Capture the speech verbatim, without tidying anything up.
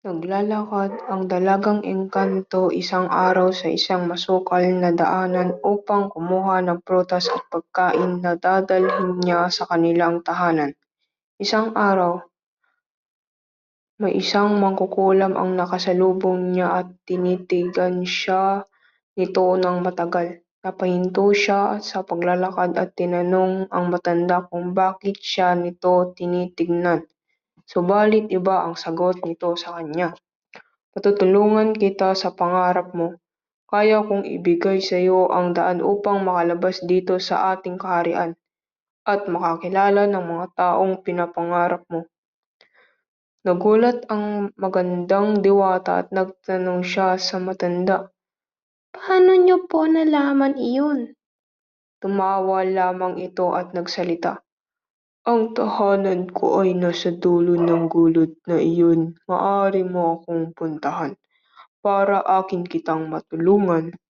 Naglalakad ang dalagang engkanto isang araw sa isang masukal na daanan upang kumuha ng prutas at pagkain na dadalhin niya sa kanilang tahanan. Isang araw, may isang mangkukulam ang nakasalubong niya at tinitigan siya nito ng matagal. Napahinto siya sa paglalakad at tinanong ang matanda kung bakit siya nito tinitignan. Subalit iba ang sagot nito sa kanya. "Patutulungan kita sa pangarap mo. Kaya kong ibigay sa iyo ang daan upang makalabas dito sa ating kaharian at makakilala ng mga taong pinapangarap mo." Nagulat ang magandang diwata at nagtanong siya sa matanda, "Paano niyo po nalaman iyon?" Tumawa lamang ito at nagsalita, "Ang tahanan ko ay nasa dulo ng gulod na iyon. Maaari mo akong puntahan para akin kitang matulungan."